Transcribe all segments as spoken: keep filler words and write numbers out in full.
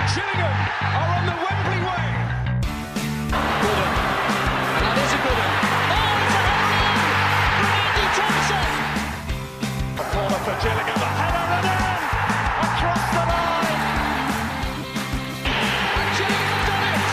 Gillingham are on the Wembley way. Gooden. And that is a good one. Oh, it's a header from Andy Thompson. A corner for Gillingham. A header and in. Across the line. And Gillingham have done it.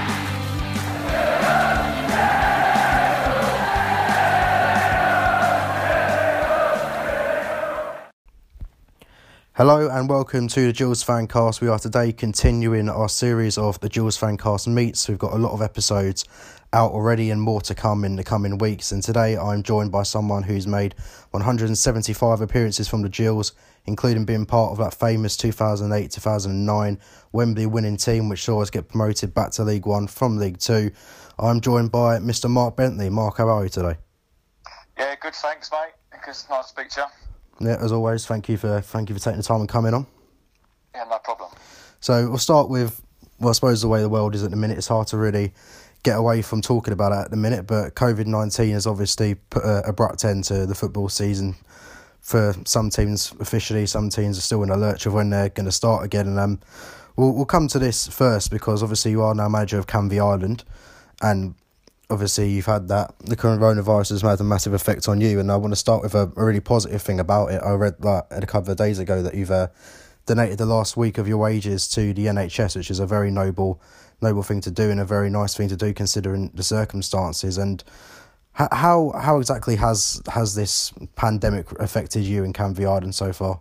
Hello and welcome to the Gills Fancast. We are today continuing our series of the Gills Fancast meets. We've got a lot of episodes out already and more to come in the coming weeks. And today I'm joined by someone who's made one hundred seventy-five appearances from the Gills, including being part of that famous two thousand eight two thousand nine Wembley winning team, which saw us get promoted back to League One from League Two. I'm joined by Mister Mark Bentley. Mark, how are you today? Yeah, good, thanks, mate. It's nice to speak to you. Yeah, as always, thank you for thank you for taking the time and coming on. Yeah, no problem. So we'll start with, well, I suppose the way the world is at the minute, it's hard to really get away from talking about it at the minute, but COVID nineteen has obviously put an abrupt end to the football season for some teams officially. Some teams are still in a lurch of when they're going to start again. And um, we'll, we'll come to this first because obviously you are now manager of Canvey Island, and obviously you've had that, the coronavirus has had a massive effect on you, and I want to start with a, a really positive thing about it. I read that a couple of days ago that you've uh, donated the last week of your wages to the N H S, which is a very noble noble thing to do and a very nice thing to do considering the circumstances. And how how exactly has has this pandemic affected you in Canvey Island so far?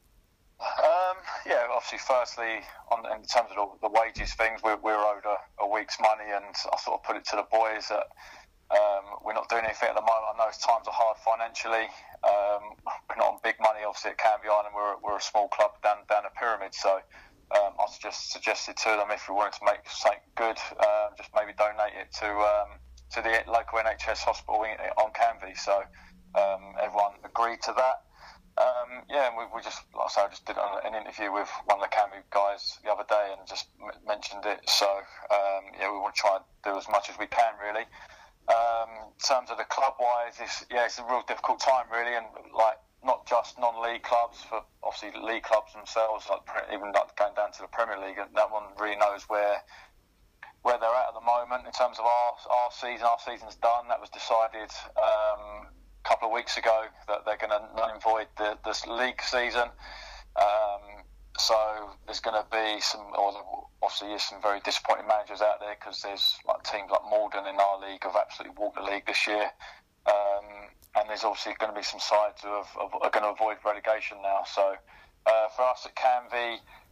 Um, yeah, obviously, firstly, on in terms of the, the wages things, we're, we're owed a, a week's money, and I sort of put it to the boys that um, we're not doing anything at the moment. I know times are hard financially. Um, we're not on big money, obviously, at Canvey Island. We're we're a small club down down a pyramid, so um, I just suggested to them if we wanted to make something good, um, just maybe donate it to um, to the local N H S hospital on Canvey. So um, everyone agreed to that. Um, yeah, and we, we just, like I say, I just did an interview with one of the Canvey guys the other day and just m- mentioned it. So, um, yeah, we want to try and do as much as we can, really. Um, in terms of the club-wise, it's, yeah, it's a real difficult time, really, and like not just non-league clubs, for obviously league clubs themselves, like even like going down to the Premier League, and that one really knows where where they're at at the moment in terms of our our season. Our season's done. That was decided Um, couple of weeks ago that they're going to null and void the this league season. Um, so there's going to be some, or obviously there's some very disappointing managers out there because there's like teams like Malden in our league have absolutely walked the league this year. Um, and there's obviously going to be some sides who have, have, are going to avoid relegation now. So uh, for us at Canvey,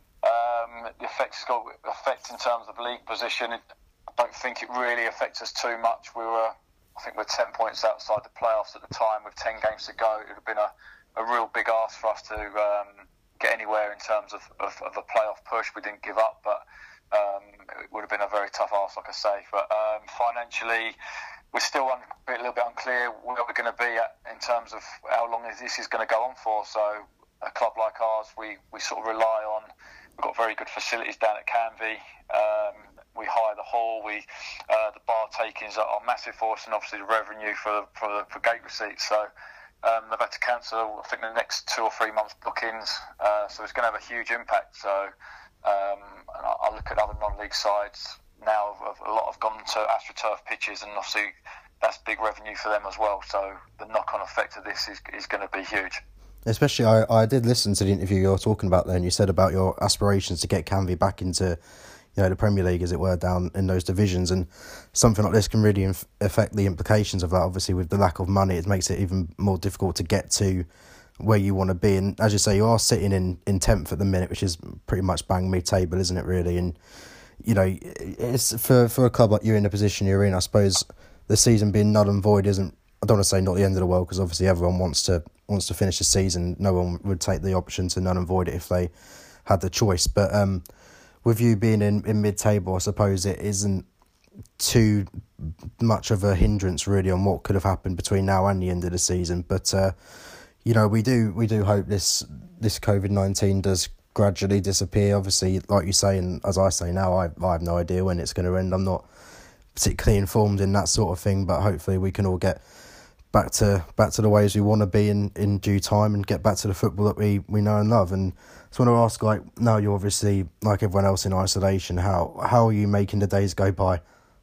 um, the effect's got effect in terms of league position. It, I don't think it really affects us too much. We were I think we're ten points outside the playoffs at the time with ten games to go. It would have been a, a real big ask for us to um, get anywhere in terms of, of, of a playoff push. We didn't give up, but um, it would have been a very tough ask, like I say. But um, financially, we're still un- a little bit unclear where we're going to be at in terms of how long this is going to go on for. So a club like ours, we, we sort of rely on, we've got very good facilities down at Canvey. Um, we hire the hall, we uh, the bar takings are, are massive for us, and obviously the revenue for for, for gate receipts. So um, they've had to cancel, I think, the next two or three months bookings. Uh, so it's going to have a huge impact. So um, and I, I look at other non-league sides now. Have, a lot have gone to AstroTurf pitches, and obviously that's big revenue for them as well. So the knock-on effect of this is is going to be huge. Especially, I, I did listen to the interview you were talking about there, and you said about your aspirations to get Canvey back into, you know, the Premier League, as it were, down in those divisions, and something like this can really inf- affect the implications of that. Obviously, with the lack of money, it makes it even more difficult to get to where you want to be. And as you say, you are sitting in, in tenth at the minute, which is pretty much bang mid-table, isn't it, really? And, you know, it's for, for a club like you in the position you're in, I suppose the season being null and void isn't, I don't want to say not the end of the world, because obviously everyone wants to wants to finish the season. No one would take the option to null and void it if they had the choice. But um, with you being in, in mid-table, I suppose it isn't too much of a hindrance really on what could have happened between now and the end of the season. But uh, you know, we do we do hope this this COVID nineteen does gradually disappear. Obviously, like you say, and as I say now, I I have no idea when it's going to end. I'm not particularly informed in that sort of thing, but hopefully we can all get back to back to the ways we want to be in, in due time and get back to the football that we, we know and love. And I just want to ask, like, now you're obviously, like everyone else, in isolation, how how are you making the days go by?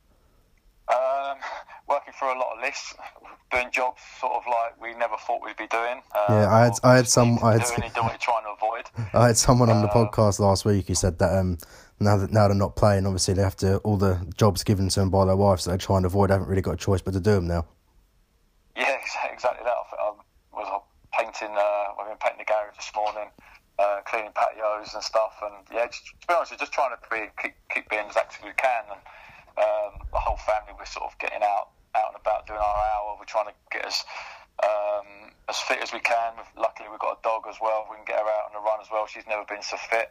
Um, working through a lot of lists, doing jobs sort of like we never thought we'd be doing. Um, yeah, I had I had some I had, doing, doing what you're trying to avoid. I had someone on the uh, podcast last week who said that um now that now they're not playing, obviously they have to, all the jobs given to them by their wives that they try and avoid, haven't really got a choice but to do them now. Yeah, exactly that. I was painting. Uh, I've been painting the garage this morning, uh, cleaning patios and stuff. And yeah, just, to be honest, we're just trying to be, keep, keep being as active as we can. And um, the whole family, we're sort of getting out, out and about, doing our hour. We're trying to get as um, as fit as we can. Luckily, we've got a dog as well. We can get her out on a run as well. She's never been so fit.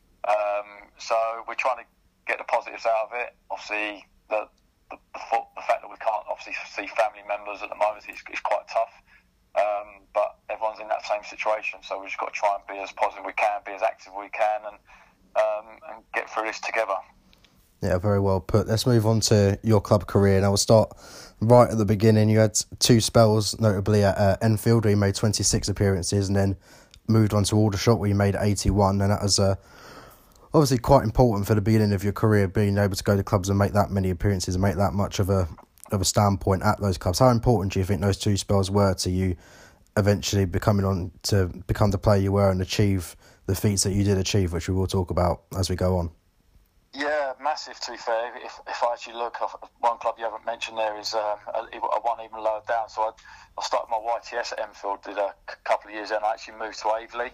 Um, so we're trying to get the positives out of it. Obviously, the the, the, the fact that we can't obviously see family members at the moment is, is quite tough. Um, but everyone's in that same situation, so we've just got to try and be as positive we can, be as active we can, and um, and get through this together. Yeah, very well put. Let's move on to your club career. Now we'll start right at the beginning. You had two spells, notably at uh, Enfield, where you made twenty-six appearances, and then moved on to Aldershot, where you made eighty-one, and that was uh, obviously quite important for the beginning of your career, being able to go to clubs and make that many appearances and make that much of a of a standpoint at those clubs. How important do you think those two spells were to you eventually becoming on to become the player you were and achieve the feats that you did achieve, which we will talk about as we go on? Yeah, massive, to be fair. If if I actually look, one club you haven't mentioned there is um, a, a one even lower down. So I, I started my Y T S at Enfield, did a couple of years then. I actually moved to Aveley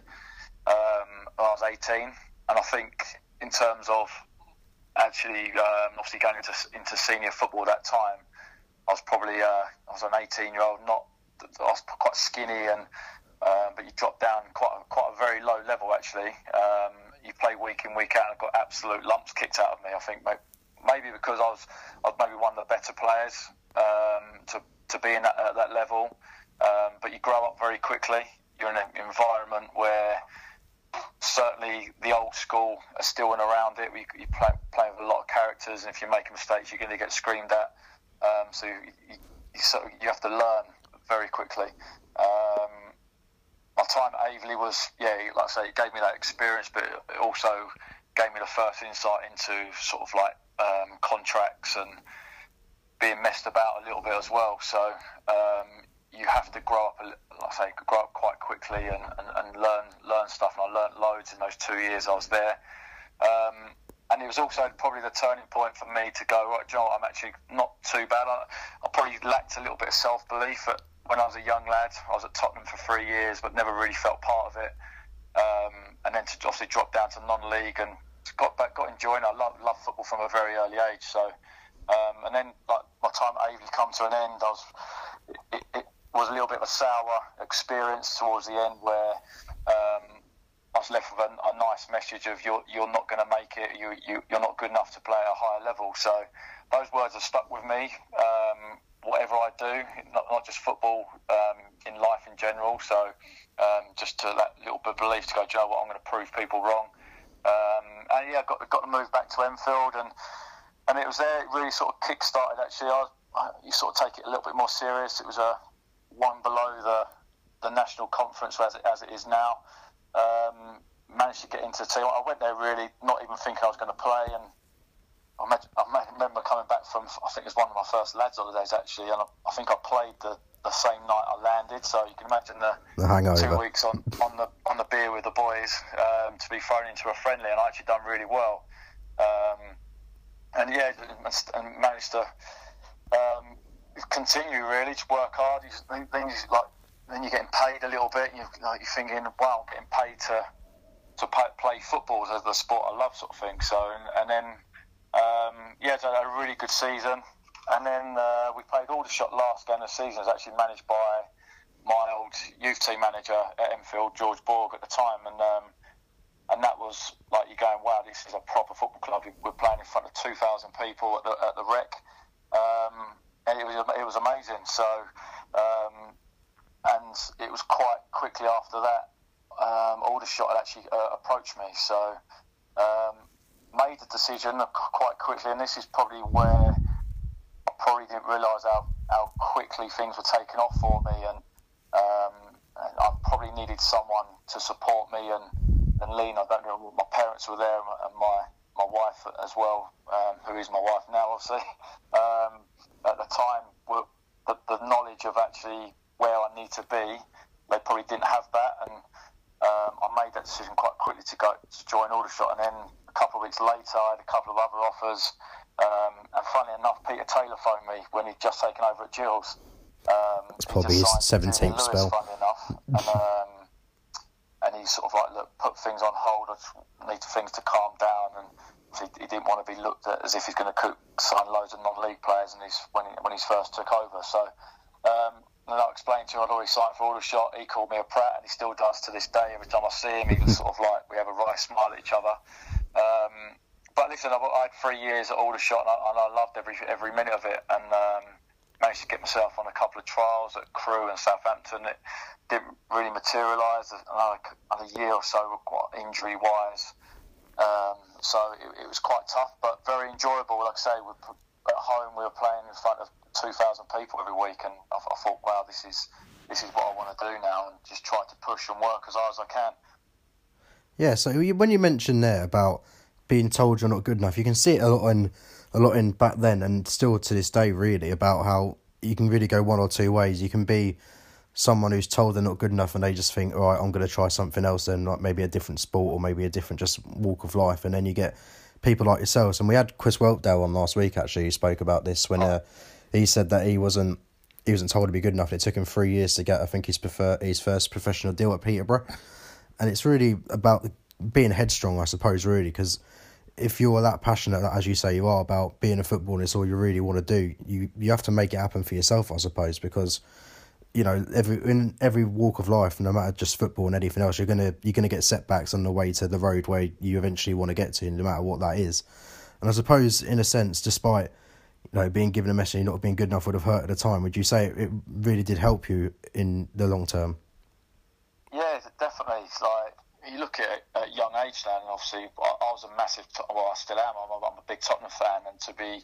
um, when I was eighteen. And I think in terms of actually um, obviously going into into senior football at that time, I was probably uh, I was an eighteen year old, not I was quite skinny, and uh, but you dropped down quite a, quite a very low level actually. Um, you play week in week out and got absolute lumps kicked out of me. I think maybe because I was I was maybe one of the better players um, to to be in that, at that level. Um, but you grow up very quickly. You're in an environment where certainly the old school are still in around it. You, you play, play with a lot of characters, and if you make mistakes, you're going to get screamed at. Um, so you, you, you, sort of, you have to learn very quickly. Um, my time at Aveley was, yeah, like I say, it gave me that experience, but it also gave me the first insight into sort of like um, contracts and being messed about a little bit as well. So um, you have to grow up, like I say, grow up quite quickly and, and, and learn learn stuff. And I learned loads in those two years I was there. Um, and it was also probably the turning point for me to go, right, John, I'm actually not too bad. I, I probably lacked a little bit of self-belief at, when I was a young lad. I was at Tottenham for three years, but never really felt part of it. Um, and then to obviously drop down to non-league and got back, got enjoying it. I love, love football from a very early age. So, um, and then like my time at Aveley come to an end. I was, it, it was a little bit of a sour experience towards the end, where um, I was left with a, a nice message of you're you're not going to make it. You you you're not good enough to play at a higher level. So those words have stuck with me. Um, whatever I do, not not just football, um, in life in general. So um, just to that little bit of belief to go, do you know what, I'm going to prove people wrong. Um, and yeah, got got to move back to Enfield, and and it was there. It really sort of kick-started. Actually, I, I you sort of take it a little bit more serious. It was a one below the the national conference as it as it is now. Um, managed to get into the team. I went there really not even thinking I was going to play, and I, met, I remember coming back from, I think it was one of my first lads holidays actually, and I, I think I played the, the same night I landed. So you can imagine the, the hangover. two weeks on, on the on the beer with the boys, um, to be thrown into a friendly, and I actually done really well. Um, and yeah, and managed to um, continue really to work hard. You, then you like. Then you're getting paid a little bit, and you're, like, you're thinking, wow, I'm getting paid to to pay, play football as the sport I love, sort of thing. So, and, and then, um, yeah, so I had a really good season. And then uh, we played Aldershot last game of the season. It was actually managed by my old youth team manager at Enfield, George Borg, at the time. And um, and that was like, you're going, wow, this is a proper football club. We're playing in front of two thousand people at the, at the Rec. Um, and it was, it was amazing. So, um, and it was quite quickly after that, um, Aldershot had actually uh, approached me. So um, made the decision quite quickly, and this is probably where I probably didn't realise how, how quickly things were taking off for me, and, um, and I probably needed someone to support me and, and lean. I don't know, my parents were there, and my, my wife as well, um, who is my wife now, obviously. Um, at the time, were, the, the knowledge of actually where I need to be, they probably didn't have that, and um, I made that decision quite quickly to go to join Aldershot, and then a couple of weeks later I had a couple of other offers, um, and funnily enough, Peter Taylor phoned me when he'd just taken over at Gills. Um, it's probably his seventeenth Lewis, spell. funnily enough, and, um, and he sort of like look, put things on hold. I just need things to calm down, and he, he didn't want to be looked at as if he's going to sign loads of non-league players, and he's when he, when he's first took over. So. Um, And I explained to him I'd already signed for Aldershot. He called me a prat, and he still does to this day. Every time I see him, he was sort of like, we have a wry smile at each other. Um, but listen, I, I had three years at Aldershot, and I, and I loved every every minute of it, and um, managed to get myself on a couple of trials at Crewe and Southampton. It didn't really materialise. Another, another year or so, quite injury-wise. Um, so it, it was quite tough, but very enjoyable. Like I say, we, at home we were playing in front of two thousand people every week, and I, I thought, wow, this is this is what I want to do now, and just try to push and work as hard as I can. Yeah, so you, when you mentioned there about being told you're not good enough, you can see it a lot in a lot in back then, and still to this day, really, about how you can really go one or two ways. You can be someone who's told they're not good enough, and they just think, all right, I'm going to try something else, then like maybe a different sport or maybe a different just walk of life, and then you get people like yourselves. And we had Chris Whelpdale on last week, actually, who spoke about this when uh, he said that he wasn't he wasn't told to be good enough. It took him three years to get, I think, his prefer, his first professional deal at Peterborough. And it's really about being headstrong, I suppose, really, because if you're that passionate, as you say you are, about being a footballer, it's all you really want to do, you, you have to make it happen for yourself, I suppose, because, you know, every in every walk of life, no matter just football and anything else, you're gonna you're gonna get setbacks on the way to the road where you eventually want to get to, no matter what that is. And I suppose, in a sense, despite, you know, being given a message not being good enough would have hurt at the time, would you say it really did help you in the long term? Yeah, definitely. It's like, you look at it at a young age now, and obviously I, I was a massive, well, I still am, I'm a, I'm a big Tottenham fan, and to be,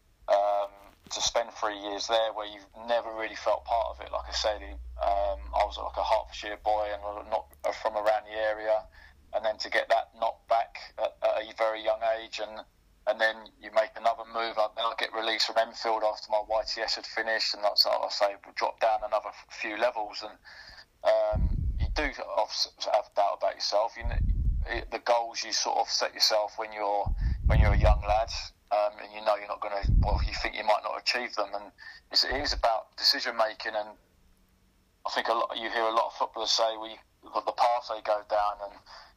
um, to spend three years there where you've never really felt part of it, like I said, um, I was like a Hertfordshire boy and not from around the area, and then to get that knocked back at, at a very young age, and and then you make another move. I, I get released from Enfield after my Y T S had finished, and that's, I say, drop down another few levels, and um, you do have doubt about yourself. You know, the goals you sort of set yourself when you're when you're a young lad, um, and you know you're not going to, well, you think you might not achieve them, and it's, it is about decision making. And I think a lot, you hear a lot of footballers say, we well, the path they go down, and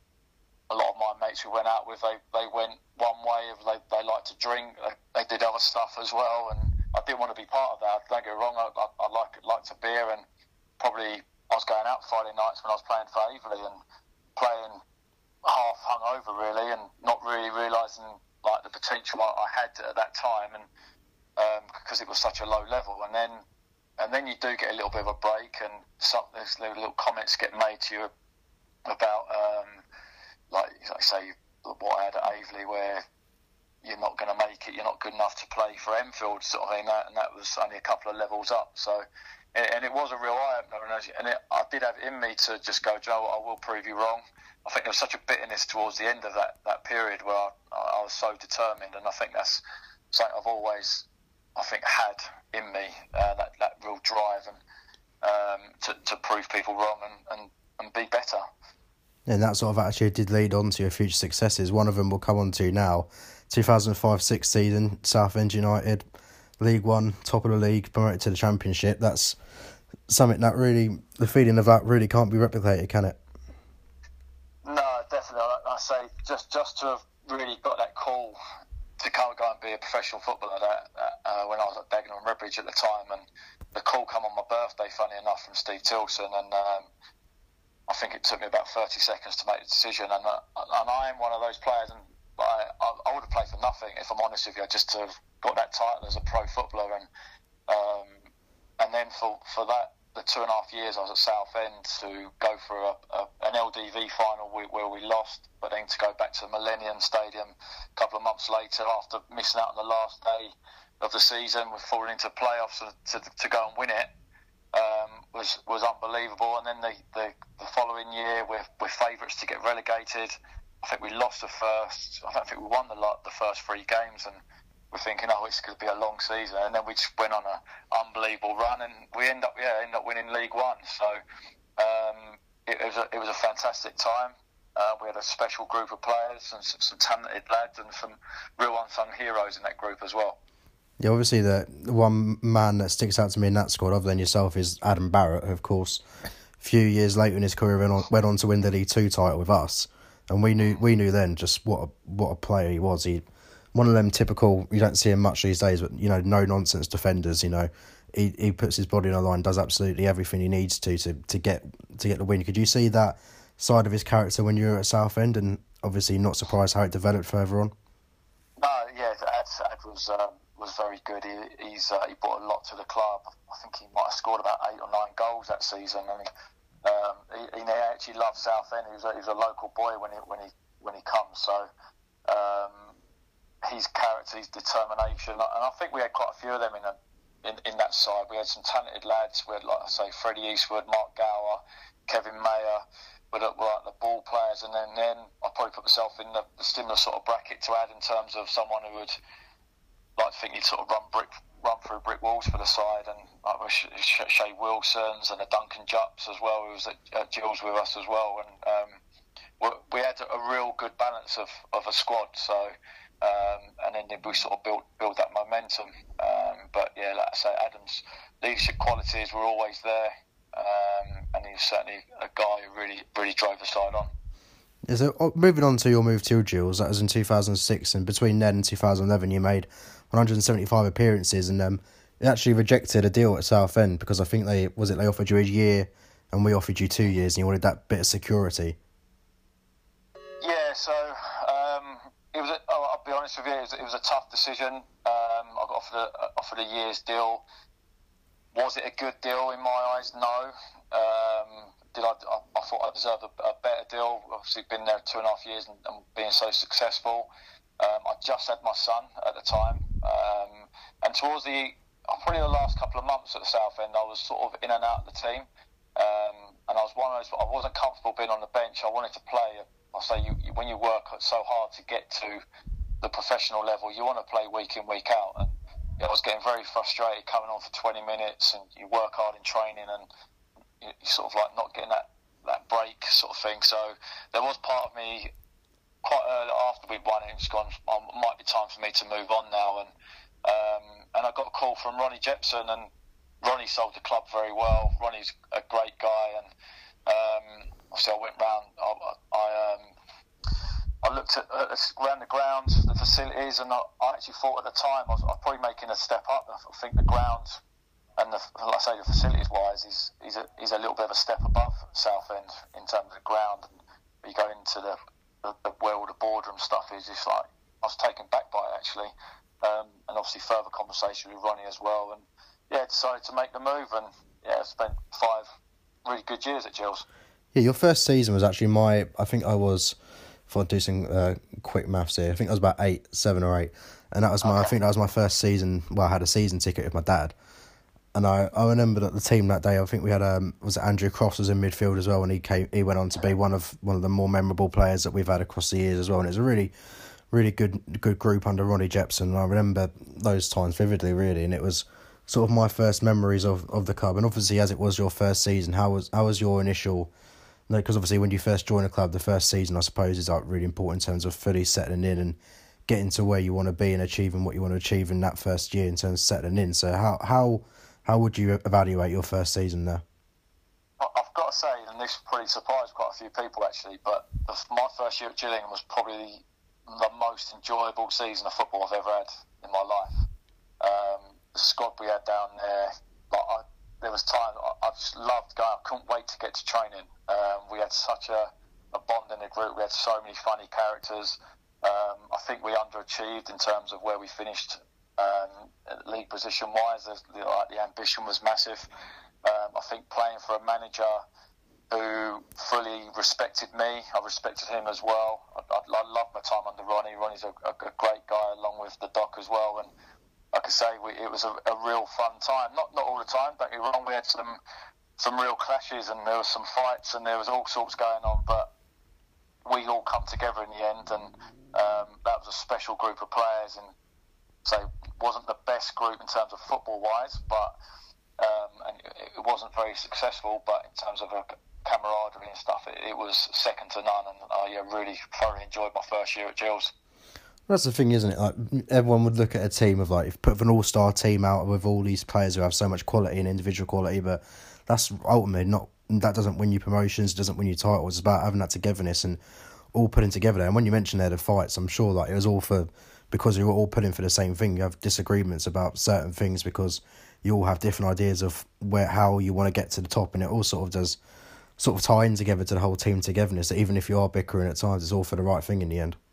a lot of my mates who went out with, they, they went one way, of they, they like to drink, they, they did other stuff as well, and I didn't want to be part of that. Don't get me wrong, I, I, I like liked a beer, and probably I was going out Friday nights when I was playing for Aveley and playing half hungover really, and not really realising like the potential I, I had at that time, and um, because it was such a low level, and then and then you do get a little bit of a break, and some there's little, little comments get made to you about um, like like say what I had at Aveley, where you're not going to make it, you're not good enough to play for Enfield, sort of thing, that, and that was only a couple of levels up. So, and it was a real eye-opener, and it, I did have it in me to just go, Joe, I will prove you wrong. I think there was such a bitterness towards the end of that, that period where I, I was so determined, and I think that's something I've always, I think, had in me, uh, that, that real drive, and um, to, to prove people wrong and, and, and be better. And that sort of attitude did lead on to your future successes. One of them we'll come on to now. two thousand five six season, Southend United, League One, top of the league, promoted to the Championship. That's something that really, the feeling of that really can't be replicated, can it? No, definitely. I, I say, just just to have really got that call to come and go and be a professional footballer that, uh, when I was at Dagenham and Redbridge at the time, and the call come on my birthday, funny enough, from Steve Tilson, and um, I think it took me about thirty seconds to make the decision, and uh, and I am one of those players, and I, I would have played for nothing, if I'm honest with you, just to have got that title as a pro footballer, and um, and then for for that, the two and a half years I was at Southend, to go for a, a, an L D V final where we lost, but then to go back to the Millennium Stadium a couple of months later after missing out on the last day of the season, we're falling into playoffs to, to, to go and win it, um, was was unbelievable. And then the, the, the following year, we're, we're favourites to get relegated. I think we lost the first, I don't think we won the, the first three games, and we're thinking, oh, it's going to be a long season. And then we just went on an unbelievable run, and we end up, yeah, end up winning League One. So um, it, it, was a, it was a fantastic time. Uh, we had a special group of players and some, some talented lads and some real unsung heroes in that group as well. Yeah, obviously the one man that sticks out to me in that squad, other than yourself, is Adam Barrett, who, of course, a few years later in his career went on, went on to win the League Two title with us, and we knew we knew then just what a, what a player he was. He one of them typical, you don't see him much these days, but you know, no nonsense defenders. You know, he he puts his body on the line, does absolutely everything he needs to to to get to get the win. Could you see that side of his character when you were at Southend, and obviously not surprised how it developed further on? No, yeah, Ed, Ed was um, was very good. He he's uh, he brought a lot to the club. I think he might have scored about eight or nine goals that season, and um, he, he actually loved Southend. He was a, he was a local boy when he when he when he comes. So um, his character, his determination, and I think we had quite a few of them in a, in in that side. We had some talented lads. We had, like I say, Freddie Eastwood, Mark Gower, Kevin Mayer. Were the, were like the ball players, and then, then I probably put myself in the, the similar sort of bracket to add in terms of someone who would like to think he'd sort of run brick, run through brick walls for the side, and like with Shay Wilsons and the Duncan Jups as well, who was at, at Gills with us as well, and um, we had a real good balance of, of a squad. So, um, and then we sort of built build that momentum. Um, but yeah, like I say, Adam's leadership qualities were always there. Um, and he's certainly a guy who really, really drove the side on. Yeah, so moving on to your move to Gills, that was in two thousand six, and between then and two thousand eleven, you made one hundred seventy-five appearances, and um, you actually rejected a deal at Southend because I think they was it they offered you a year, and we offered you two years, and you wanted that bit of security. Yeah, so um, it was. A, oh, I'll be honest with you, it was, it was a tough decision. Um, I got offered a, offered a year's deal. Was it a good deal in my eyes? No. Um, did I, I? I thought I deserved a, a better deal. Obviously, been there two and a half years and, and being so successful. Um, I just had my son at the time, um, and towards the probably the last couple of months at the Southend, I was sort of in and out of the team, um, and I was one of those. I wasn't comfortable being on the bench. I wanted to play. I say you, you when you work so hard to get to the professional level, you want to play week in, week out, and I was getting very frustrated coming on for twenty minutes, and you work hard in training, and you sort of like not getting that, that break sort of thing. So there was part of me quite early after we'd won it, it's gone, oh, it might be time for me to move on now. And um, and I got a call from Ronnie Jepson, and Ronnie sold the club very well. Ronnie's a great guy, and um, so I went round. I, I um, I looked at uh, around the grounds, the facilities, and I, I actually thought at the time I was, I was probably making a step up. I think the ground and the, like I say, the facilities-wise, is is a, is a little bit of a step above Southend in terms of the ground. And you go into the, the, the world of boardroom stuff, is just like I was taken back by it actually, um, and obviously further conversation with Ronnie as well. And yeah, decided to make the move, and yeah, spent five really good years at Gills. Yeah, your first season was actually my. I think I was. If I do some uh, quick maths here, I think I was about eight, seven or eight, and that was my. Okay. I think that was my first season. Well, I had a season ticket with my dad, and I, I remember that the team that day. I think we had um was it Andrew Cross was in midfield as well, and he came. He went on to be one of one of the more memorable players that we've had across the years as well. And it was a really, really good good group under Ronnie Jepson. And I remember those times vividly, really, and it was sort of my first memories of, of the club. And obviously, as it was your first season, how was how was your initial? Because obviously when you first join a club, the first season, I suppose, is like really important in terms of fully settling in and getting to where you want to be and achieving what you want to achieve in that first year in terms of settling in. So how how how would you evaluate your first season there? I've got to say, and this probably surprised quite a few people actually, but my first year at Gillingham was probably the most enjoyable season of football I've ever had in my life. Um, the squad we had down there, like I, there was time I, I just loved going. I couldn't wait to get to training. Um, we had such a, a bond in the group. We had so many funny characters. Um, I think we underachieved in terms of where we finished um, league position-wise. The, like, the ambition was massive. Um, I think playing for a manager who fully respected me, I respected him as well. I, I, I love my time under Ronnie. Ronnie's a, a, a great guy, along with the Doc as well. And like I say, we, it was a, a real fun time. Not not all the time, don't get me wrong. We had some some real clashes and there was some fights and there was all sorts going on, but we all come together in the end, and um, that was a special group of players, and so it wasn't the best group in terms of football-wise, but um, and it, it wasn't very successful, but in terms of a camaraderie and stuff, it, it was second to none, and I uh, really thoroughly enjoyed my first year at Gills. That's the thing, isn't it? Like, everyone would look at a team of, like, if put an all-star team out with all these players who have so much quality and individual quality, but that's ultimately not, that doesn't win you promotions, doesn't win you titles. It's about having that togetherness and all putting together there. And when you mentioned there the fights, I'm sure like it was all for, because you were all putting for the same thing. You have disagreements about certain things because you all have different ideas of where how you want to get to the top, and it all sort of does sort of tie in together to the whole team togetherness. That even if you are bickering at times, it's all for the right thing in the end.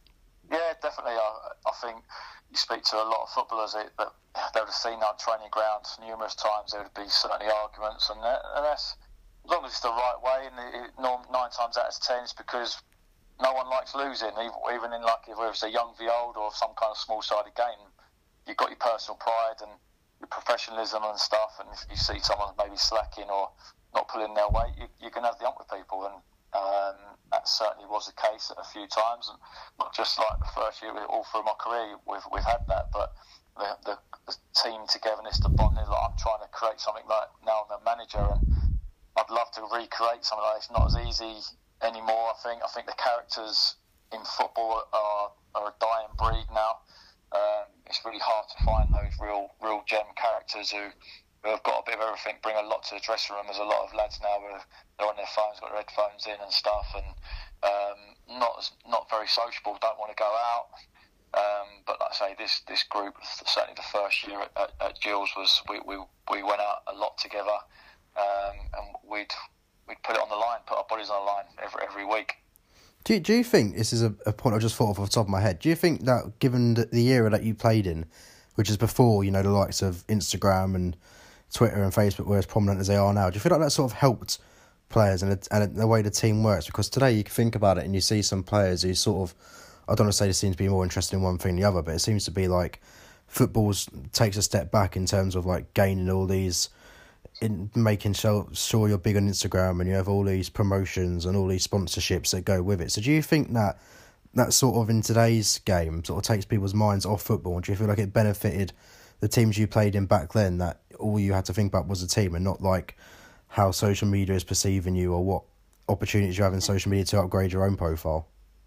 Yeah, definitely. I, I think you speak to a lot of footballers that they would have seen on training grounds numerous times. There would be certainly arguments, and, that, and that's as long as it's the right way. And it, it, nine times out of ten, it's because no one likes losing, even in like whether it's a young v old or some kind of small-sided game. You've got your personal pride and your professionalism and stuff, and if you see someone maybe slacking or not pulling their weight, you, you can have the ump with people, and um, that certainly was the case a few times, and not just like the first year, all through my career we've we've had that, but the, the, the team togetherness, the bonding. Like I'm trying to create something like now I'm a manager, and I'd love to recreate something like this. It's not as easy anymore. I think I think the characters in football are, are a dying breed now. Um, it's really hard to find those real real gem characters who, who have got a bit of everything, bring a lot to the dressing room. There's a lot of lads now who are they're on their phones, got their headphones in and stuff, and um, not not very sociable. Don't want to go out. Um, but like I say, this this group, certainly the first year at, at, at Gills, was we, we we went out a lot together, um, and we'd we'd put it on the line, put our bodies on the line every every week. Do you, do you think, this is a, a point I just thought of off the top of my head, do you think that given the, the era that you played in, which is before, you know, the likes of Instagram and Twitter and Facebook were as prominent as they are now, do you feel like that sort of helped players and, the, and the way the team works? Because today you can think about it and you see some players who sort of, I don't want to say they seem to be more interested in one thing than the other, but it seems to be like football takes a step back in terms of like gaining all these, in making sure, sure you're big on Instagram and you have all these promotions and all these sponsorships that go with it. So do you think that that sort of in today's game sort of takes people's minds off football? And do you feel like it benefited the teams you played in back then, that all you had to think about was the team and not like how social media is perceiving you or what opportunities you have in social media to upgrade your own profile?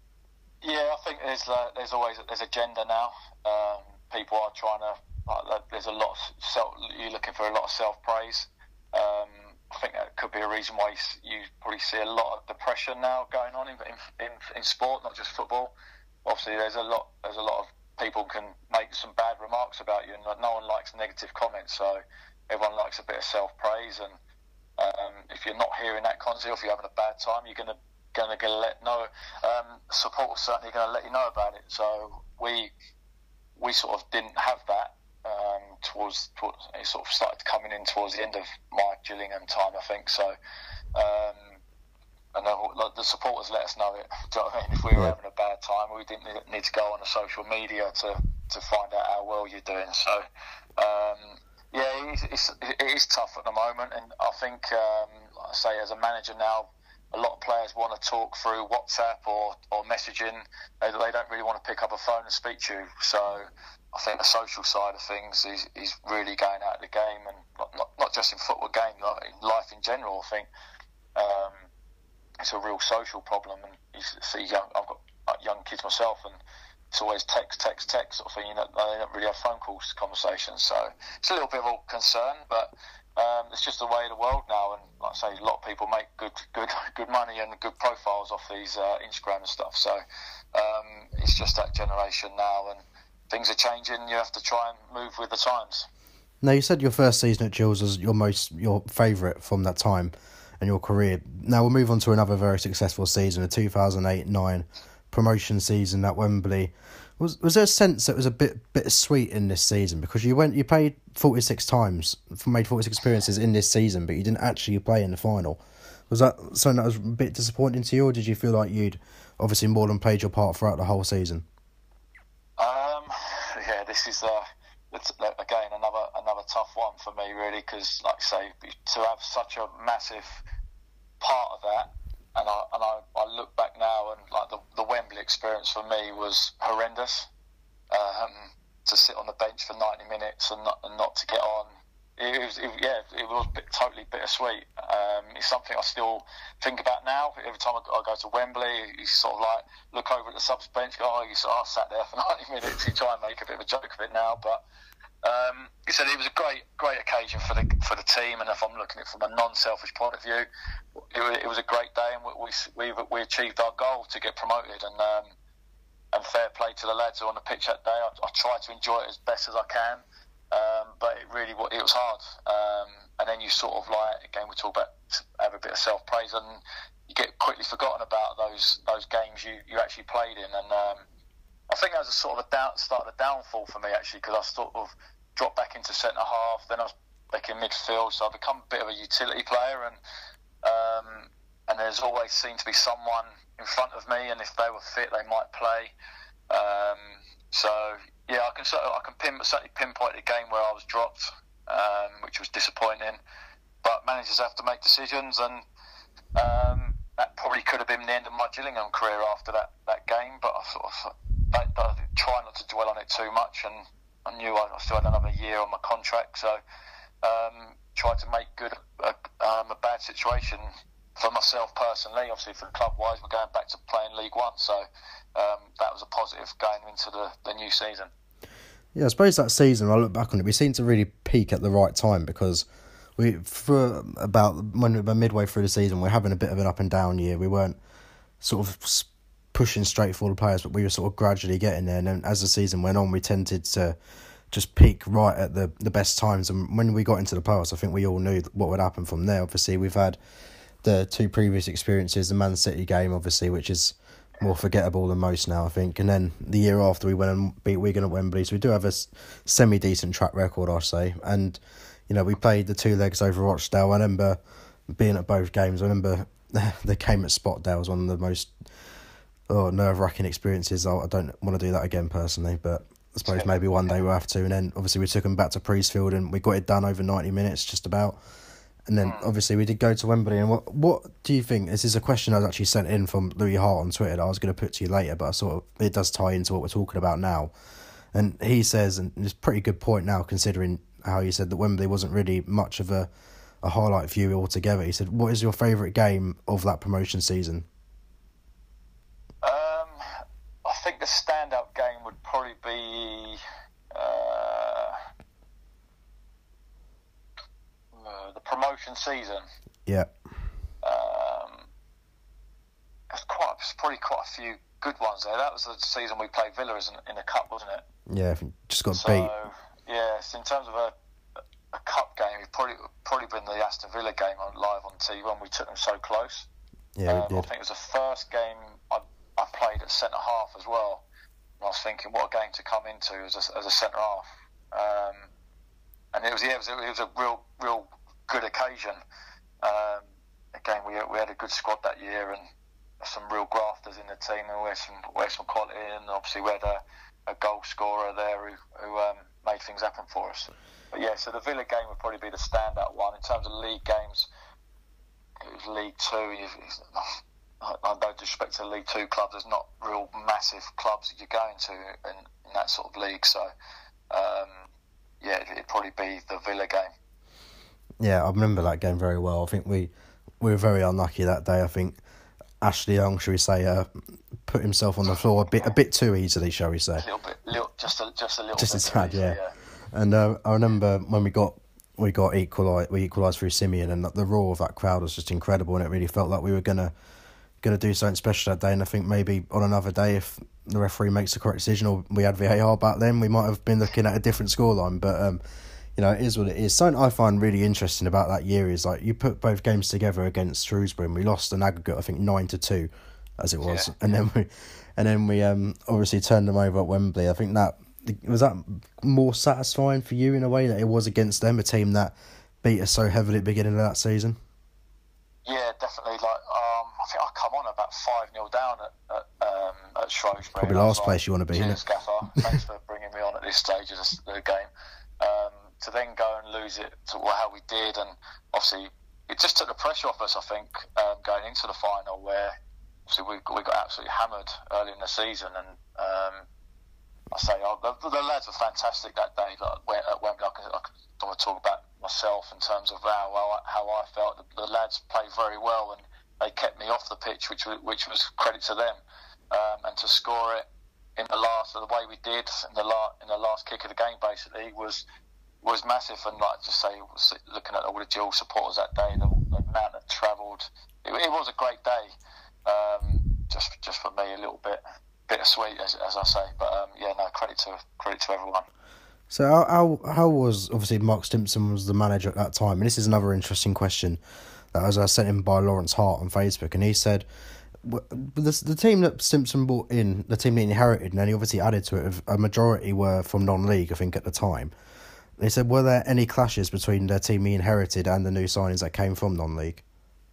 Yeah, I think there's uh, there's always there's agenda now. Um, people are trying to like, there's a lot of self, you're looking for a lot of self praise. Um, I think that could be a reason why you probably see a lot of depression now going on in in, in sport, not just football. Obviously, there's a lot there's a lot of people can make some bad remarks about you, and no one likes negative comments. So everyone likes a bit of self praise, and um, if you're not hearing that constantly, or if you're having a bad time, you're gonna gonna get let know. Um, support is certainly going to let you know about it. So we we sort of didn't have that. Um, towards, towards it sort of started coming in towards the end of my Gillingham time, I think. So, um, and the, like, the supporters let us know it. Do you know what I mean? If we were yeah. having a bad time, we didn't need to go on the social media to, to find out how well you're doing. So, um, yeah, it's, it's, it is tough at the moment, and I think, um, like I say, as a manager now, a lot of players want to talk through WhatsApp or, or messaging. They, they don't really want to pick up a phone and speak to you. So I think the social side of things is, is really going out of the game, and not, not, not just in football game, like in life in general. I think um, it's a real social problem. And you see, young, I've got like, young kids myself, and it's always text, text, text sort of thing. You know, they don't really have phone calls, conversations. So it's a little bit of a concern, but Um, it's just the way of the world now, and like I say, a lot of people make good, good, good money and good profiles off these uh, Instagram and stuff. So um, it's just that generation now, and things are changing. You have to try and move with the times. Now, you said your first season at Gills was your most your favourite from that time and your career. Now we'll move on to another very successful season, a two thousand eight nine promotion season at Wembley. Was was there a sense that was a bit bittersweet in this season, because you went you played forty-six times, made forty-six appearances in this season, but you didn't actually play in the final? Was that something that was a bit disappointing to you, or did you feel like you'd obviously more than played your part throughout the whole season? Um, yeah, this is uh, it's, again, another another tough one for me, really, because, like I say, to have such a massive part of that, and I and I, I look back now, and like the, the Wembley experience for me was horrendous. Um, to sit on the bench for ninety minutes and not, and not to get on, it was it, yeah, it was bit, totally bittersweet. Um, it's something I still think about now. Every time I, I go to Wembley, you sort of like look over at the subs bench, go, oh, you sort of sat there for ninety minutes. You try and make a bit of a joke of it now, but um, he said it was a great, great occasion for the for the team. And if I'm looking at it from a non-selfish point of view, it, it was a great day, and we we we achieved our goal to get promoted. And um, and fair play to the lads who were on the pitch that day. I, I tried to enjoy it as best as I can. Um, but it really it was hard, um, and then you sort of like again we talk about have a bit of self praise, and you get quickly forgotten about those those games you, you actually played in, and um, I think that was a sort of a down, start of the downfall for me actually, because I sort of dropped back into centre half, then I was back in midfield, so I become a bit of a utility player, and um, and there's always seemed to be someone in front of me, and if they were fit, they might play. Um, so. Yeah, I can I can pin, certainly pinpoint a game where I was dropped, um, which was disappointing. But managers have to make decisions, and um, that probably could have been the end of my Gillingham career after that, that game. But I sort of I, I try not to dwell on it too much, and I knew I, I still had another year on my contract, so um, tried to make good a, um, a bad situation for myself personally. Obviously, for the club wise, we're going back to playing League One, so um, that was a positive going into the, the new season. Yeah, I suppose that season, I look back on it, we seemed to really peak at the right time, because we, for about when we were midway through the season, we were having a bit of an up and down year. We weren't sort of pushing straight for the players, but we were sort of gradually getting there. And then as the season went on, we tended to just peak right at the, the best times. And when we got into the playoffs, I think we all knew what would happen from there. Obviously, we've had the two previous experiences, the Man City game, obviously, which is more forgettable than most now, I think. And then the year after, we went and beat Wigan at Wembley. So we do have a semi-decent track record, I'd say. And, you know, we played the two legs over Rochdale. I remember being at both games. I remember the game at Spotdale was one of the most oh, nerve-wracking experiences. I don't want to do that again, personally. But I suppose maybe one day we'll have to. And then, obviously, we took them back to Priestfield and we got it done over ninety minutes, just about. And then, obviously, we did go to Wembley. And what what do you think? This is a question I was actually sent in from Louis Hart on Twitter that I was going to put to you later, but I sort of, it does tie into what we're talking about now. And he says, and it's a pretty good point now, considering how he said that Wembley wasn't really much of a, a highlight for you altogether. He said, what is your favourite game of that promotion season? Um, I think the standout game would probably be... Uh, the promotion season. Yeah. Um, there's quite, there's probably quite a few good ones there. That was the season we played Villa in, in the cup, wasn't it? Yeah, just got so, beat. Yeah, so in terms of a, a cup game, it's probably probably been the Aston Villa game on live on T V when we took them so close. Yeah, um, we did. I think it was the first game I, I played at centre half as well. And I was thinking, what a game to come into as a, as a centre half. Um, and it was yeah, it was, it was a real real. good occasion. Um, again, we we had a good squad that year, and some real grafters in the team, and we had some we had some quality, and obviously we had a, a goal scorer there who who um, made things happen for us. But yeah, so the Villa game would probably be the standout one in terms of league games. It was League Two. I no disrespect to League Two clubs. There's not real massive clubs that you're going to in, in that sort of league. So um, yeah, it'd probably be the Villa game. Yeah, I remember that game very well. I think we, we were very unlucky that day. I think Ashley Young, shall we say, uh, put himself on the floor a bit a bit too easily, shall we say? A little bit, little, just a just a little. Just bit a tad, easy, yeah. yeah. And uh, I remember when we got we got equalised, we equalised through Simeon, and the roar of that crowd was just incredible, and it really felt like we were gonna gonna do something special that day. And I think maybe on another day, if the referee makes the correct decision, or we had V A R back then, we might have been looking at a different scoreline. But um, you know, it is what it is. Something I find really interesting about that year is like you put both games together against Shrewsbury, and we lost an aggregate, I think nine to two, as it was, yeah. and then we, and then we um obviously turned them over at Wembley. I think that was that more satisfying for you in a way that it was against them, a team that beat us so heavily at the beginning of that season. Yeah, definitely. Like um, I think I come on about five nil down at at, um, at Shrewsbury. Probably last place like, you want to be. Cheers, Gaffer. Thanks for bringing me on at at this stage of the game. Um, to then go and lose it to how we did, and obviously it just took the pressure off us, I think, um, going into the final, where obviously we, we got absolutely hammered early in the season. And um, I say, oh, the, the lads were fantastic that day. Like, at Wembley, I, can, I don't want to talk about myself in terms of how, how, I, how I felt. The, the lads played very well, and they kept me off the pitch, which was, which was credit to them. Um, and to score it in the last, the way we did, in the, la, in the last kick of the game, basically, was was massive. And like just say, looking at all the Dual supporters that day, the, the amount that travelled, it, it was a great day. Um, just just for me, a little bit bittersweet, as, as I say. But um, yeah, no, credit to credit to everyone. So how, how how was, obviously Mark Stimpson was the manager at that time, and this is another interesting question that was uh, sent in by Lawrence Hart on Facebook, and he said, the, the team that Stimpson brought in, the team that he inherited, and then he obviously added to it, a majority were from non-league, I think, at the time. They said, were there any clashes between the team he inherited and the new signings that came from non-league?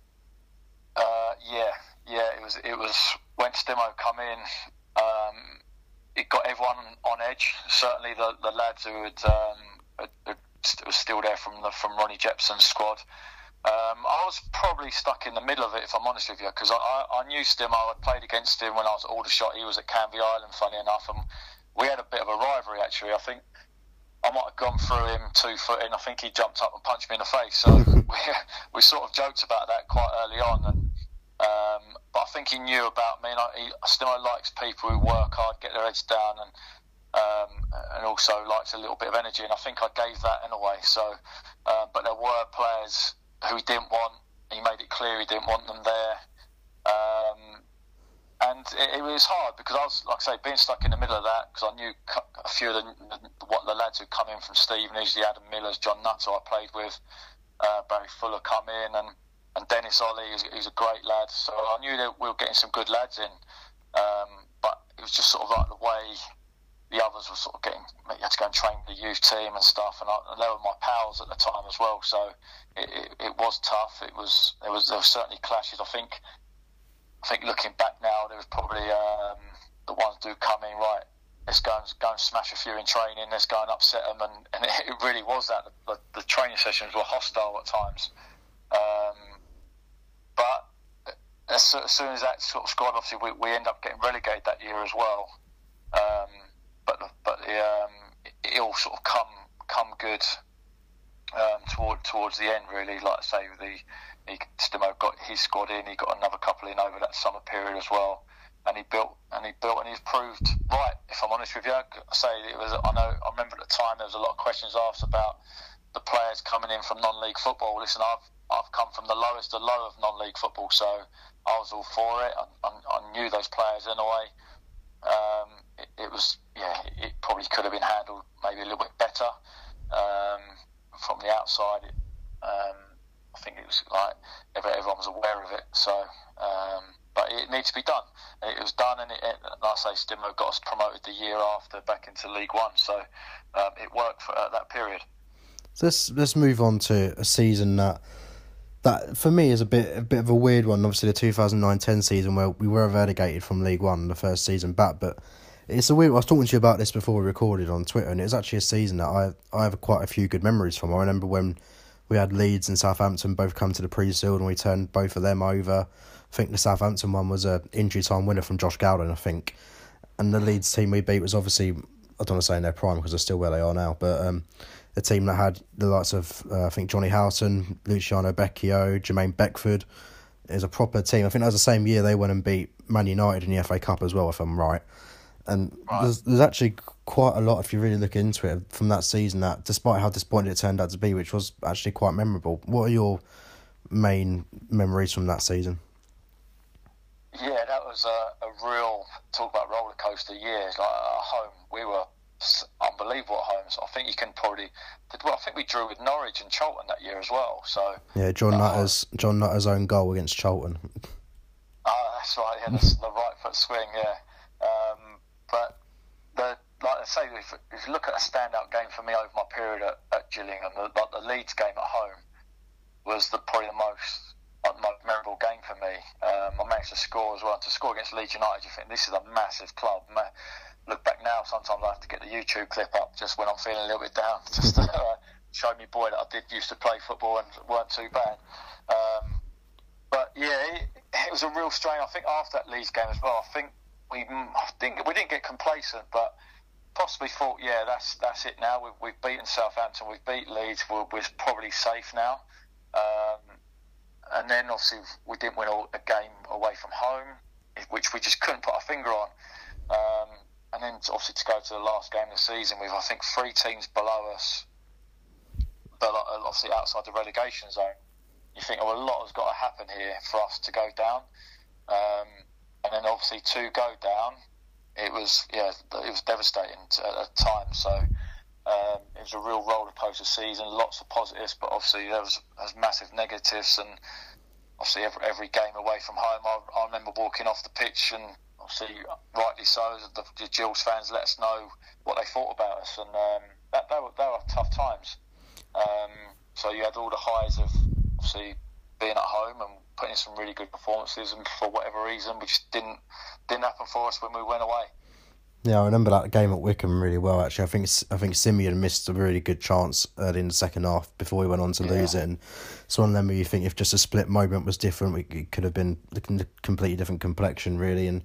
Uh, yeah, yeah. It was it was when Stimo come in, um, it got everyone on edge. Certainly the, the lads who had, um, had, had was still there from the from Ronnie Jepson's squad. Um, I was probably stuck in the middle of it, if I'm honest with you, because I, I, I knew Stimo. I played against him when I was at Aldershot. He was at Canvey Island, funny enough, and we had a bit of a rivalry actually. I think I might have gone through him two foot in. I think he jumped up and punched me in the face. So we, we sort of joked about that quite early on. And um, but I think he knew about me. And I, he, Stimo likes people who work hard, get their heads down, and um, and also likes a little bit of energy. And I think I gave that in a way. So, uh, but there were players who he didn't want. He made it clear he didn't want them there. Um, And it, it was hard because I was, like I say, being stuck in the middle of that, because I knew a few of the, what the lads who'd come in from Stevenage, the Adam Millers, John Nutter I played with, uh, Barry Fuller come in, and, and Dennis Ollie, he's, he's a great lad. So I knew that we were getting some good lads in, um, but it was just sort of like the way the others were sort of getting, you had to go and train with the youth team and stuff, and, I, and they were my pals at the time as well. So it, it, it was tough. It was there was there were certainly clashes. I think. I think looking back now, there was probably um, the ones who come in, right, let's go and, go and smash a few in training, let's go and upset them. And, and it, it really was that. The, the training sessions were hostile at times. Um, but as, as soon as that sort of squad, obviously, we, we end up getting relegated that year as well. Um, but the, but the, um, it, it all sort of come come good um, toward, towards the end, really. Like I say, the He Stimo got his squad in. He got another couple in over that summer period as well, and he built and he built and he's proved right. If I'm honest with you, I say it was. I know. I remember at the time there was a lot of questions asked about the players coming in from non-league football. Listen, I've I've come from the lowest of low of non-league football, so I was all for it. I, I, I knew those players in a way. Um, it, it was yeah. It probably could have been handled maybe a little bit better um, from the outside. It, um, I think it was like everyone was aware of it, so um, but it needs to be done. It was done, and it, it, like I say, Stimo got us promoted the year after back into League One, so um, it worked for uh, that period. So let's let's move on to a season that that for me is a bit a bit of a weird one. Obviously, the two thousand nine ten season where we were relegated from League One the first season back, but it's a weird. I was talking to you about this before we recorded on Twitter, and it was actually a season that I I have quite a few good memories from. I remember when we had Leeds and Southampton both come to the pre-sealed, and we turned both of them over. I think the Southampton one was a injury time winner from Josh Gowden, I think. And the Leeds team we beat was obviously, I don't want to say in their prime because they're still where they are now, but um, a team that had the likes of, uh, I think, Johnny Howson, Luciano Becchio, Jermaine Beckford. It was a proper team. I think that was the same year they went and beat Man United in the F A Cup as well, if I'm right. And right. There's, there's actually quite a lot, if you really look into it, from that season that, despite how disappointing it turned out to be, which was actually quite memorable. What are your main memories from that season? Yeah, that was a, a real, talk about roller coaster years. Like at home, we were unbelievable at home. So I think you can probably, well, I think we drew with Norwich and Charlton that year as well. So yeah, John Nutter's John Nutter's own goal against Charlton. Oh, that's right. Yeah, the, the right foot swing. Yeah. Um, But the like I say, if, if you look at a standout game for me over my period at, at Gillingham, the, like the Leeds game at home was the probably the most uh, most memorable difficult game for me. Um, I managed to score as well. To score against Leeds United, you think this is a massive club. Ma- Look back now, sometimes I have to get the YouTube clip up just when I'm feeling a little bit down, just to uh, show me, boy, that I did used to play football and weren't too bad. Um, but yeah, it, it was a real strain. I think after that Leeds game as well, I think we, I think we didn't get complacent, but possibly thought, yeah, that's that's it now. We've, we've beaten Southampton, we've beat Leeds, we're, we're probably safe now. Um, and then obviously we didn't win a game away from home, which we just couldn't put our finger on. Um, and then obviously to go to the last game of the season with, I think, three teams below us, but obviously outside the relegation zone. You think, oh, a lot has got to happen here for us to go down. Um, and then obviously to go down, it was yeah, it was devastating at the time. So um, it was a real roller coaster season. Lots of positives, but obviously there was, there was massive negatives. And obviously every, every game away from home, I, I remember walking off the pitch, and obviously rightly so, the, the Gills fans let us know what they thought about us, and um, that they were, they were tough times. Um, so you had all the highs of obviously being at home and putting in some really good performances, and for whatever reason, we just didn't didn't happen for us when we went away. Yeah, I remember that game at Wickham really well. Actually, I think I think Simeon missed a really good chance early in the second half before we went on to yeah. lose it. And it's one of them where you think if just a split moment was different, it could have been a completely different complexion, really. And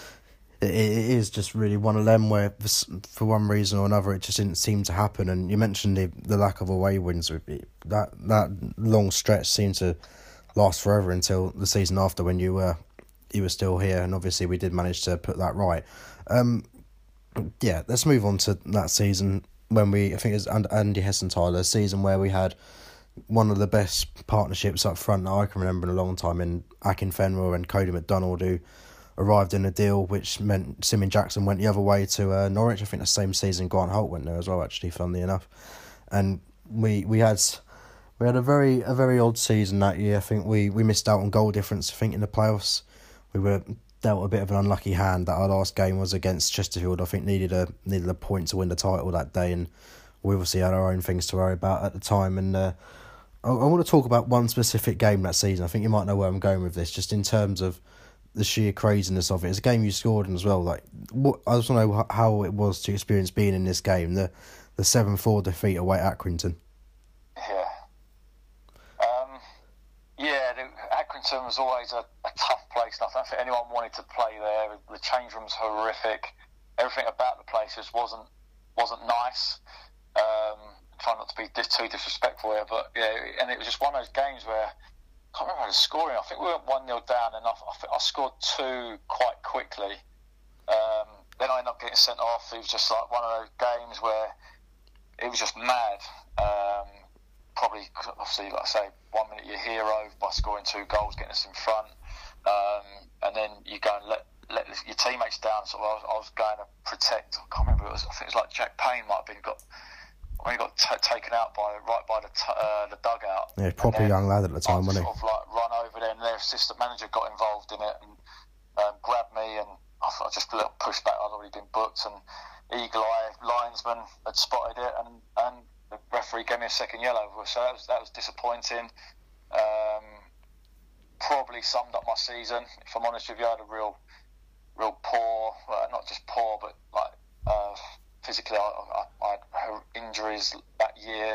it, it is just really one of them where, for one reason or another, it just didn't seem to happen. And you mentioned the the lack of away wins. That that long stretch seemed to last forever until the season after, when you were you were still here, and obviously we did manage to put that right. Um, yeah, let's move on to that season when we, I think it was Andy Hessenthaler, a season where we had one of the best partnerships up front that I can remember in a long time, in Akinfenwa and Cody McDonald, who arrived in a deal which meant Simeon Jackson went the other way to uh, Norwich. I think the same season Grant Holt went there as well, actually, funnily enough. And we we had we had a very a very odd season that year. I think we, we missed out on goal difference. I think in the playoffs we were dealt a bit of an unlucky hand. That our last game was against Chesterfield. I think needed a needed a point to win the title that day, and we obviously had our own things to worry about at the time. And uh, I, I want to talk about one specific game that season. I think you might know where I'm going with this, just in terms of the sheer craziness of it. It's a game you scored in as well. Like, what I just want to know how it was to experience being in this game, the the seven four defeat away at Accrington. Yeah. Um, yeah, the, Accrington was always a, a tough place. I don't think anyone wanted to play there. The change room's horrific. Everything about the place just wasn't wasn't nice. Um, trying not to be too disrespectful here, but yeah, and it was just one of those games where I can't remember the scoring. I think we went one nil down, and I, I, think I scored two quite quickly. Um, then I ended up getting sent off. It was just like one of those games where it was just mad. Um, probably, obviously, like I say, one minute you're hero by scoring two goals, getting us in front, um, and then you go and let let your teammates down. So I was, I was going to protect. I can't remember. It was, I think it was like Jack Payne might have been got. When he got t- taken out by right by the t- uh, the dugout. Yeah, proper young lad at the time, wasn't he? Sort of like run over there, and their assistant manager got involved in it and um, grabbed me, and I thought just a little pushback. I'd already been booked, and Eagle Eye linesman had spotted it, and, and the referee gave me a second yellow. So that was that was disappointing. Um, probably summed up my season. If I'm honest with you, I had a real, real poor, uh, not just poor, but like. Uh, Physically, I, I, I had injuries that year.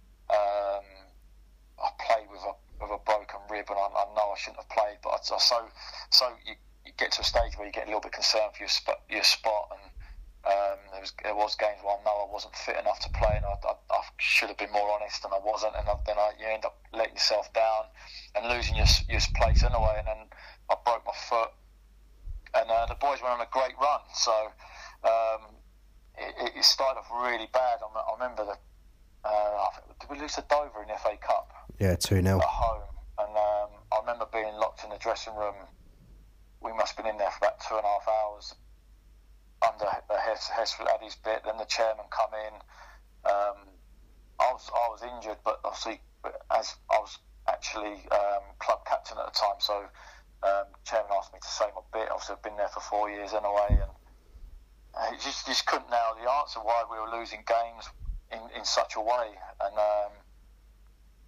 Um, I played with a with a broken rib, and I, I know I shouldn't have played. But I, so so you, you get to a stage where you get a little bit concerned for your spot, your spot, and um, there was there was games where I know I wasn't fit enough to play, and I, I, I should have been more honest, and I wasn't. And I, then I, you end up letting yourself down and losing your your place anyway. And then I broke my foot, and uh, the boys went on a great run. So. Um, It, it started off really bad. I, I remember the. Uh, did we lose to Dover in the F A Cup? Yeah, two nil. At home. And um, I remember being locked in the dressing room. We must have been in there for about two and a half hours under Hesford Addy's bit. Then the chairman come in. Um, I was I was injured, but obviously, as I was actually um, club captain at the time, so um, chairman asked me to say my bit. Obviously, I've been there for four years anyway, and. I just, just couldn't nail the answer why we were losing games in, in such a way. And um,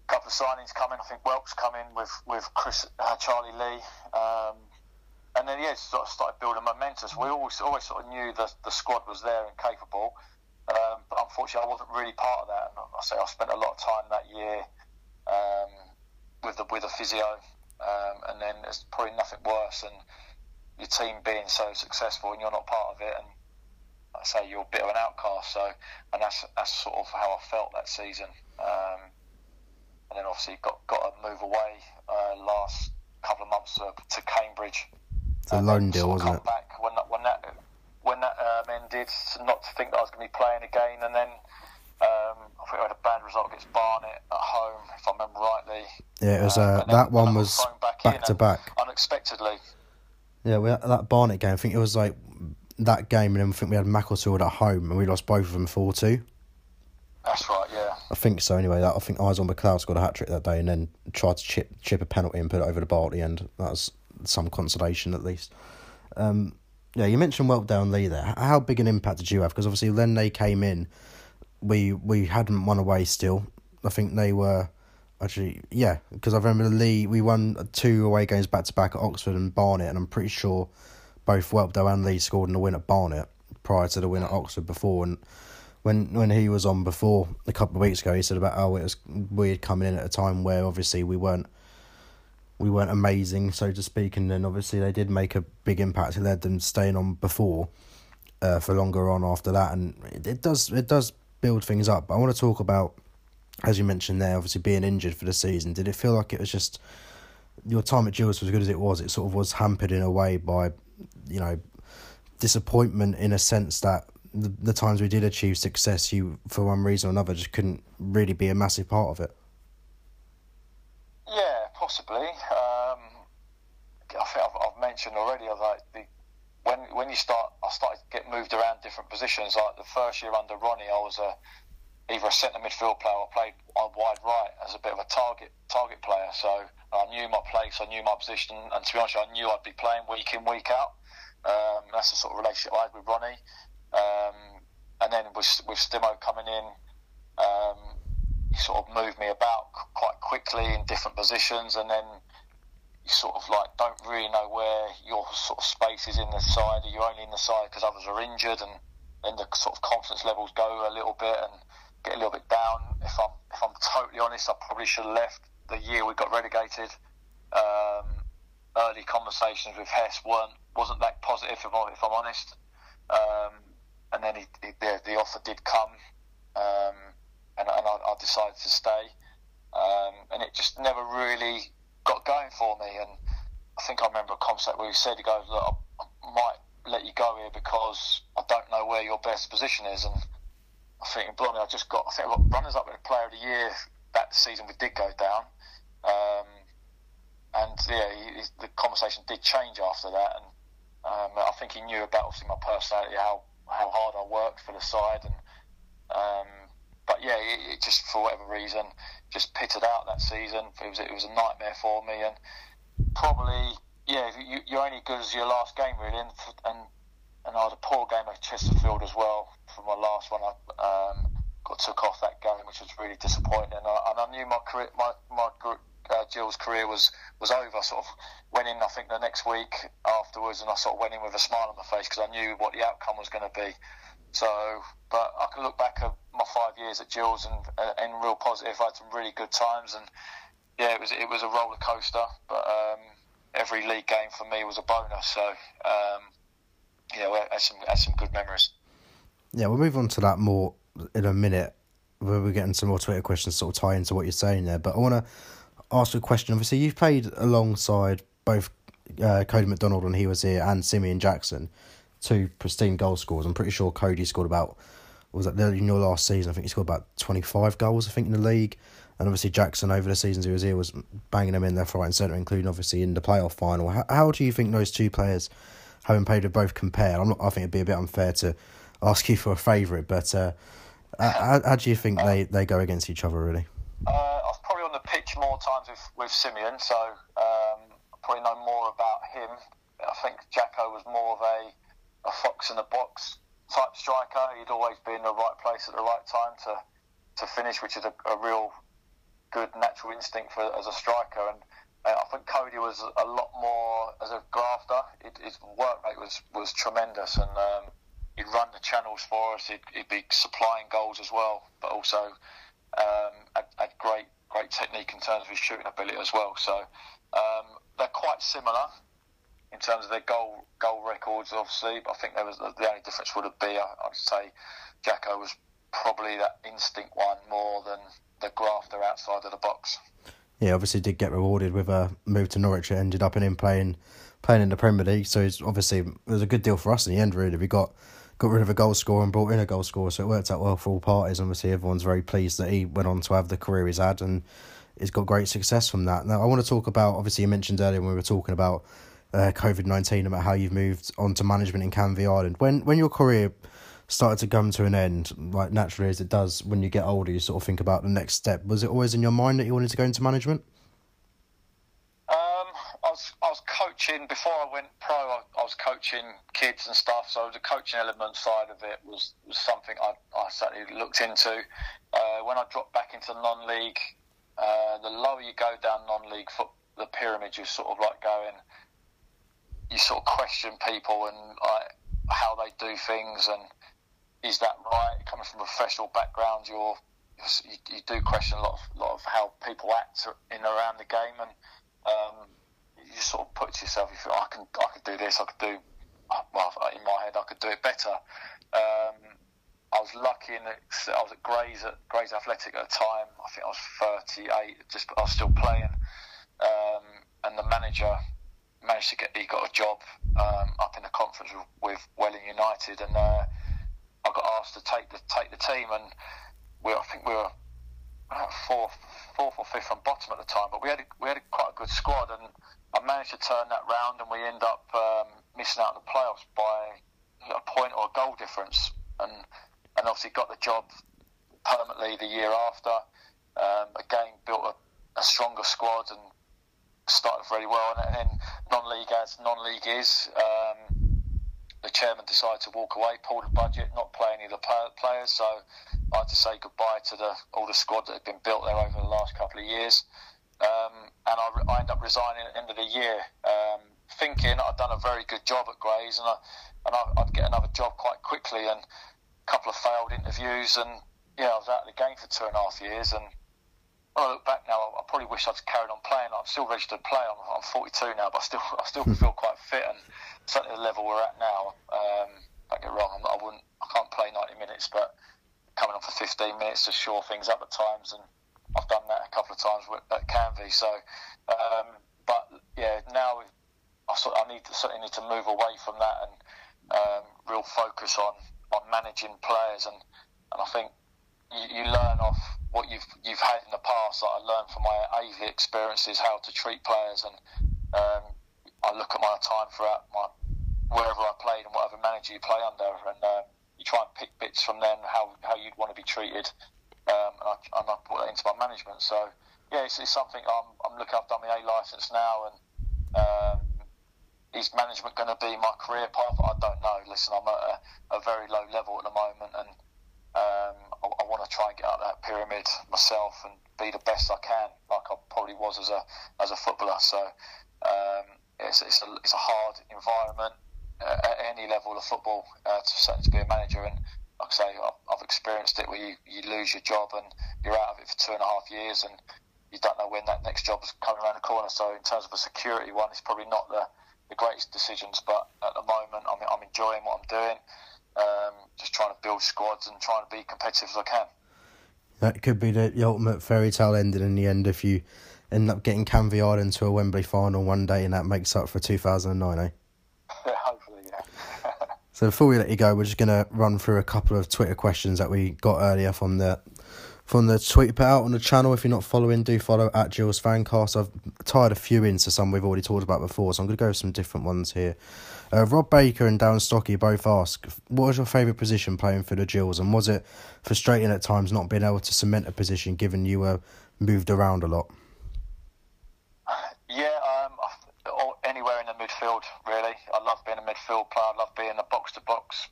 couple of signings coming. I think Welp's coming with with Chris uh, Charlie Lee, um, and then yeah, sort of started building momentum. So we always always sort of knew that the squad was there and capable, um, but unfortunately I wasn't really part of that. And I say I spent a lot of time that year um, with the with the physio, um, and then there's probably nothing worse than your team being so successful and you're not part of it, and I say you're a bit of an outcast. So, and that's that's sort of how I felt that season. Um, and then obviously got got to move away uh, last couple of months to, to Cambridge. It's a loan deal, wasn't it? Back when that when that when that um, ended, not to think that I was going to be playing again, and then um, I think I had a bad result against Barnet at home, if I remember rightly. Yeah, it was. Uh, um, that one was back, back to back, unexpectedly. Yeah, we had that Barnet game. I think it was like that game, and then I think we had Macclesfield at home, and we lost both of them four two. That's right, yeah. I think so. Anyway, that I think Izon McLeod scored a hat trick that day, and then tried to chip chip a penalty and put it over the bar at the end. That was some consolation, at least. Um, yeah, you mentioned Welpdale and Lee there. How big an impact did you have? Because obviously, when they came in, we we hadn't won away still. I think they were actually yeah. Because I remember Lee, we won two away games back to back at Oxford and Barnet, and I'm pretty sure both Welpdale and Lee scored in the win at Barnet prior to the win at Oxford before. And When when he was on before a couple of weeks ago, he said about how it was weird coming in at a time where obviously we weren't we weren't amazing, so to speak, and then obviously they did make a big impact. It led them staying on before uh, for longer on after that, and it, it does it does build things up. But I want to talk about, as you mentioned there, obviously being injured for the season. Did it feel like it was just your time at Gills, as good as it was, it sort of was hampered in a way by, you know, disappointment in a sense that The, the times we did achieve success, you, for one reason or another, just couldn't really be a massive part of it? Yeah, possibly. Um, I think I've, I've mentioned already, I was like, the, when when you start, I started to get moved around different positions. Like the first year under Ronnie, I was a, either a centre midfield player or played on wide right as a bit of a target target player. So I knew my place, I knew my position, and to be honest, I knew I'd be playing week in, week out. Um, that's the sort of relationship I had with Ronnie. Um, and then with, with Stimo coming in, um, he sort of moved me about quite quickly in different positions, and then you sort of like don't really know where your sort of space is in the side. You're only in the side because others are injured, and then the sort of confidence levels go a little bit and get a little bit down. If I'm if I'm totally honest, I probably should have left the year we got relegated. Um, early conversations with Hess weren't wasn't that positive, if I'm, if I'm honest. Um, And then he, he, the, the offer did come, um, and, and I, I decided to stay. Um, and it just never really got going for me. And I think I remember a concept where he said, he goes, look, I, I might let you go here because I don't know where your best position is. And I think, blimey, I just got, I think I got runners up with the Player of the Year that season we did go down. Um, and yeah, he, he, the conversation did change after that. And um, I think he knew about obviously my personality, how how hard I worked for the side, and um, but yeah, it, it just for whatever reason just pitted out that season. It was it was a nightmare for me, and probably yeah, you, you're only good as your last game really, and and, and I had a poor game at Chesterfield as well for my last one. I um, got took off that game, which was really disappointing, and I, and I knew my career, my my uh, Gill's career was was over. Sort of went in, I think, the next week afterwards, and I sort of went in with a smile on my face because I knew what the outcome was going to be. So, but I can look back at my five years at Gills and uh, in real positive. I had some really good times, and yeah, it was it was a roller coaster. But um, every league game for me was a bonus. So, um, yeah, we had some had some good memories. Yeah, we'll move on to that more in a minute. We're getting some more Twitter questions sort of tie into what you're saying there, but I want to ask a question. Obviously, you've played alongside both uh, Cody McDonald when he was here and Simeon Jackson, two pristine goal scorers. I'm pretty sure Cody scored about, was that in your last season? I think he scored about twenty-five goals, I think, in the league. And obviously Jackson, over the seasons he was here, was banging them in left, right and centre, including obviously in the playoff final. How, how do you think those two players, having played with both, compare? I'm not, I think it'd be a bit unfair to ask you for a favourite, but uh, how, how do you think they, they go against each other, really? Uh, I was probably on the pitch more times with, with Simeon, so um, I probably know more about him. I think Jacko was more of a, a fox in the box type striker. He'd always be in the right place at the right time to, to finish, which is a, a real good natural instinct for as a striker, and uh, I think Cody was a lot more as a grafter. It, his work rate was, was tremendous, and um, he'd run the channels for us. He'd, he'd be supplying goals as well, but also um, had, had great great technique in terms of his shooting ability as well. So um, they're quite similar in terms of their goal goal records, obviously. But I think there was the only difference would be, I'd say, Jacko was probably that instinct one more than the grafter outside of the box. Yeah, obviously did get rewarded with a move to Norwich. It ended up in him playing playing in the Premier League. So it's obviously it was a good deal for us in the end. Really, we got got rid of a goal scorer and brought in a goal scorer, so it worked out well for all parties. Obviously, everyone's very pleased that he went on to have the career he's had, and he's got great success from that. Now, I want to talk about, obviously, you mentioned earlier when we were talking about uh, COVID nineteen, about how you've moved on to management in Canvey Island. When when your career started to come to an end, like naturally as it does when you get older, you sort of think about the next step. Was it always in your mind that you wanted to go into management? Um, I was I was coaching before I went pro. I, I was coaching kids and stuff, so the coaching element side of it was, was something I I certainly looked into. Uh, when I dropped back into non-league, uh, the lower you go down non-league foot, the pyramid, you sort of like going, you sort of question people and like how they do things, and is that right? Coming from a professional background, you're you, you do question a lot of lot of how people act in and around the game, and um, you just sort of put to yourself, you feel, I can I could do this, I could do well in my head, I could do it better. Um, I was lucky in that I was at Grays at Grays Athletic at the time. I think I was thirty-eight, just I was still playing, um, and the manager managed to get he got a job um, up in the conference with, with Welling United, and uh, I got asked to take the take the team, and we I think we were fourth, fourth or fifth from bottom at the time, but we had a, we had a, quite a good squad, and I managed to turn that round, and we end up um, missing out on the playoffs by a point or a goal difference, and and obviously got the job permanently the year after. Um, again, built a, a stronger squad and started very well, and then non-league as non-league is. Um, the chairman decided to walk away, pull the budget, not play any of the players, so I had to say goodbye to the all the squad that had been built there over the last couple of years. Um, and I, I ended up resigning at the end of the year, um, thinking I'd done a very good job at Grays, and, I, and I, I'd get another job quite quickly, and a couple of failed interviews, and yeah, I was out of the game for two and a half years, and when I look back now, I probably wish I'd carried on playing. I'm still registered to play. I'm, I'm forty-two now, but I still I still feel quite fit, and certainly the level we're at now. Um, don't get wrong, I'm, I wouldn't, I can't play ninety minutes, but coming on for fifteen minutes to shore things up at times, and I've done that a couple of times at Canvey. So, um, but yeah, now I sort I need to certainly need to move away from that and um, real focus on, on managing players, and, and I think you, you learn off what you've you've had in the past. Like I learned from my A V experiences how to treat players, and um, I look at my time throughout my wherever I played and whatever manager you play under, and uh, you try and pick bits from them how how you'd want to be treated, um, and, I, and I put that into my management. So yeah, it's, it's something I'm I'm looking. I've done my A licence now, and um, is management going to be my career path? I don't know. Listen, I'm at a, a very low level at the moment, and Um, I, I want to try and get up that pyramid myself and be the best I can, like I probably was as a as a footballer. So um, it's it's a it's a hard environment uh, at any level of football uh, to certainly to be a manager. And like I say, I've, I've experienced it where you, you lose your job and you're out of it for two and a half years, and you don't know when that next job's coming around the corner. So in terms of a security one, it's probably not the, the greatest decisions. But at the moment, I'm I'm enjoying what I'm doing. Um, just trying to build squads and trying to be competitive as I can. That could be the, the ultimate fairy tale ending in the end if you end up getting Canvey Island to a Wembley final one day, and that makes up for two thousand nine, eh? Yeah, hopefully, yeah. So before we let you go, we're just going to run through a couple of Twitter questions that we got earlier from the from the tweet put out on the channel. If you're not following, do follow at Gills Fancast. I've tied a few into some we've already talked about before, so I'm going to go with some different ones here. Uh, Rob Baker and Darren Stocky both ask, what was your favourite position playing for the Gills, and was it frustrating at times not being able to cement a position given you were moved around a lot? Yeah, um, or anywhere in the midfield, really. I love being a midfield player. I love being a box-to-box,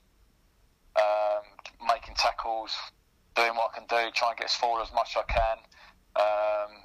um, making tackles, doing what I can do, trying to get us forward as much as I can. Um,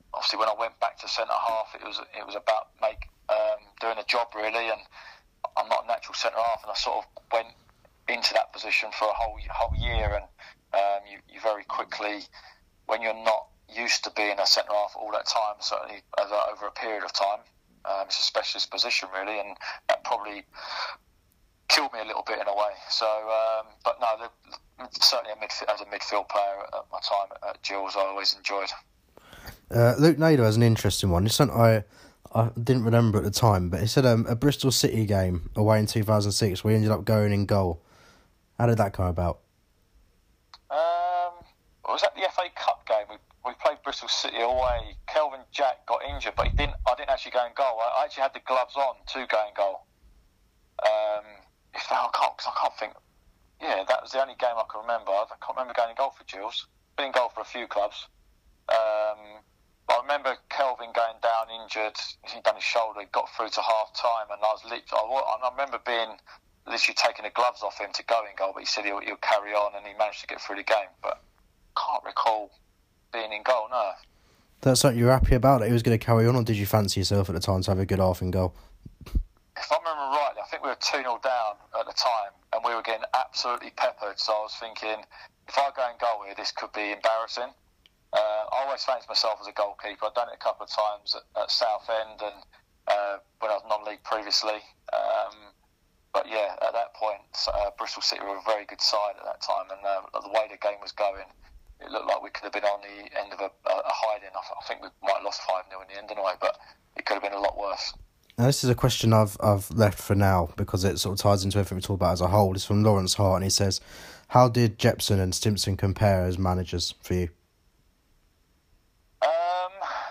obviously when I went back to centre half, it was it was about make um, doing a job really, and I'm not a natural centre half, and I sort of went into that position for a whole whole year, and um, you, you very quickly, when you're not used to being a centre half all that time, certainly over, over a period of time, um, it's a specialist position really, and that probably killed me a little bit in a way. So, um, but no, the, certainly a midf- as a midfield player at my time at Gills, I always enjoyed. Uh, Luke Nader has an interesting one. It's something I I didn't remember at the time, but he said um, a Bristol City game away in two thousand six where he ended up going in goal. How did that come about? Um, was that the F A Cup game? We we played Bristol City away. Kelvin Jack got injured, but he didn't. I didn't actually go in goal. I, I actually had the gloves on to go in goal. Um, if I can't, cause I can't think. Yeah, that was the only game I can remember. I can't remember going in goal for Gills. Been in goal for a few clubs. Um, but I remember Kelvin going down injured. He done his shoulder. He got through to half time, and I was lit. I, I remember being literally taking the gloves off him to go in goal, but he said he'll, he'll carry on, and he managed to get through the game. But can't recall being in goal. No. That's something you were happy about, that he was going to carry on, or did you fancy yourself at the time to have a good half in goal? If I remember rightly, I think we were two nil down at the time, and we were getting absolutely peppered. So I was thinking, if I go in goal here, this could be embarrassing. Uh, I always fancied myself as a goalkeeper. I've done it a couple of times at, at Southend and uh, when I was non-league previously. Um, but yeah, at that point, uh, Bristol City were a very good side at that time, and uh, the way the game was going, it looked like we could have been on the end of a, a hiding. I, I think we might have lost five nil in the end anyway, but it could have been a lot worse. Now, this is a question I've I've left for now because it sort of ties into everything we talk about as a whole. It's from Lawrence Hart, and he says, how did Jepson and Stimpson compare as managers for you? Um,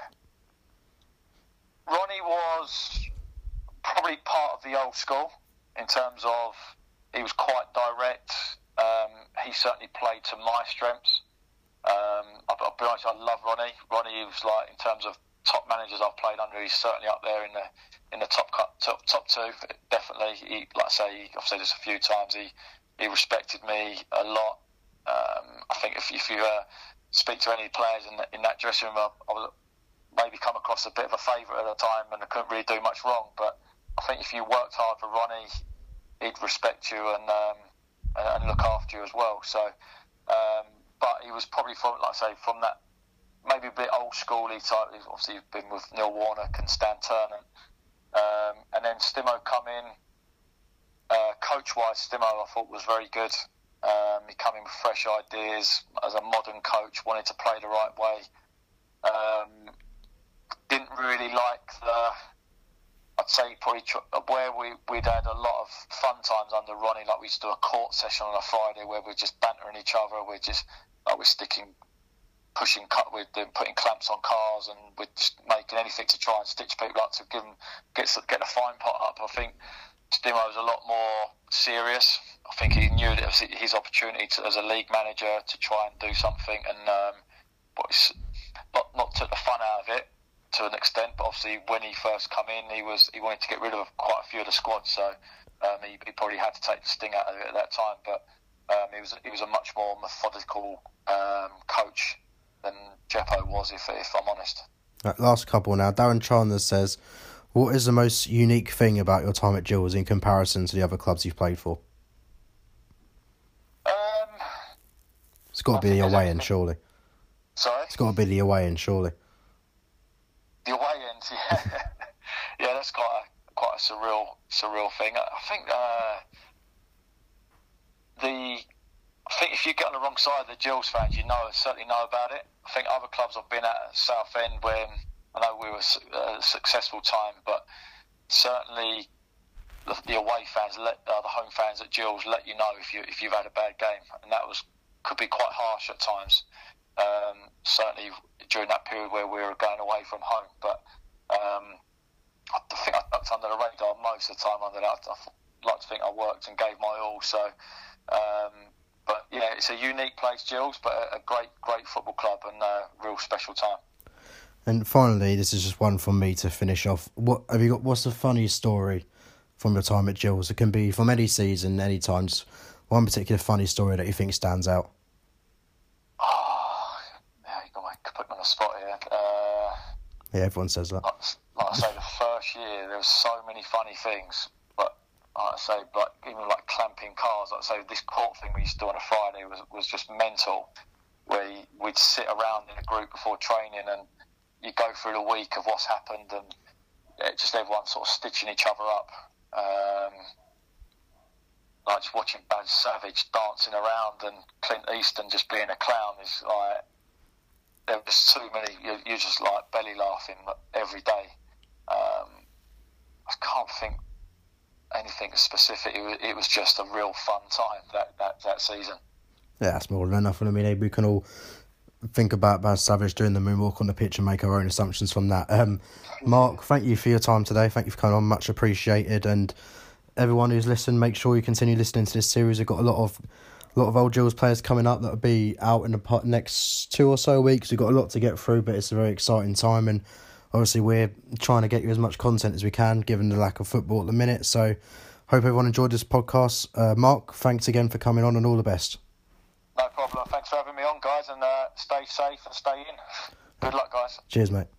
Ronnie was probably part of the old school in terms of he was quite direct. Um, he certainly played to my strengths. Um, I'll, I'll be honest, I love Ronnie. Ronnie was like, in terms of top managers I've played under, he's certainly up there in the in the top top, top two. Definitely, he, like I say, I've said this a few times. He he respected me a lot. Um, I think if if you uh, speak to any players in, the, in that dressing room, I, I was maybe come across a bit of a favourite at the time, and I couldn't really do much wrong. But I think if you worked hard for Ronnie, he'd respect you and um, and, and look after you as well. So, um, but he was probably from, like I say, from that maybe a bit old schooly type. He's obviously been with Neil Warnock and Stan Turnant, um, and then Stimo come in. Uh, coach-wise, Stimo I thought was very good. Um, he came in with fresh ideas as a modern coach, wanted to play the right way. Um, didn't really like the, I'd say probably where we, we'd had a lot of fun times under Ronnie, like we used to do a court session on a Friday where we're just bantering each other, we're just, like we're sticking, pushing, we're doing, putting clamps on cars, and we're just making anything to try and stitch people up to give them, get, get the fine pot up. I think Stimo was a lot more serious. I think he knew that it was his opportunity to, as a league manager, to try and do something, and um, but it's not not took the fun out of it to an extent. But obviously, when he first come in, he was he wanted to get rid of quite a few of the squad, so um, he, he probably had to take the sting out of it at that time. But um, he was he was a much more methodical um, coach than Jeppo was, if if I'm honest. Right, last couple now. Darren Chandler says, what is the most unique thing about your time at Gills in comparison to the other clubs you've played for? Um, it's got to be the away end, surely. Sorry? It's got to be the away end, surely. The away end, yeah. Yeah, that's quite a, quite a surreal surreal thing. I think uh, the I think if you get on the wrong side of the Gills fans, you know certainly know about it. I think other clubs I've been at, at Southend, when I know we were a successful time, but certainly the, the away fans, let uh, the home fans at Gills let you know if you if you've had a bad game, and that was could be quite harsh at times. Um, certainly during that period where we were going away from home, but um, I think I ducked under the radar most of the time under that. I like to think I worked and gave my all. So, um, but yeah, it's a unique place, Gills, but a, a great, great football club and a real special time. And finally, this is just one from me to finish off. What have you got? What's the funniest story from your time at Gills? It can be from any season, any time. Just one particular funny story that you think stands out. Oh, yeah, you got me put me on the spot here. Uh, Yeah, everyone says that. Like, like I say, the first year there was so many funny things, but like I say, like even like clamping cars. Like I say, this court thing we used to do on a Friday was was just mental. Where we'd sit around in a group before training and you go through the week of what's happened and yeah, just everyone sort of stitching each other up. Um, like just watching Baz Savage dancing around and Clint Easton just being a clown is like, there was too many, you're, you're just like belly laughing every day. Um, I can't think anything specific. It was, it was just a real fun time that, that, that season. Yeah, that's more than enough. I mean, maybe we can all think about Baz Savage doing the moonwalk on the pitch and make our own assumptions from that. Um, Mark, thank you for your time today. Thank you for coming on. Much appreciated. And everyone who's listened, make sure you continue listening to this series. We've got a lot of a lot of old Gills players coming up that will be out in the next two or so weeks. We've got a lot to get through, but it's a very exciting time. And obviously, we're trying to get you as much content as we can, given the lack of football at the minute. So, hope everyone enjoyed this podcast. Uh, Mark, thanks again for coming on and all the best. No problem. Thanks for having me on, guys, and uh, stay safe and stay in. Good luck, guys. Cheers, mate.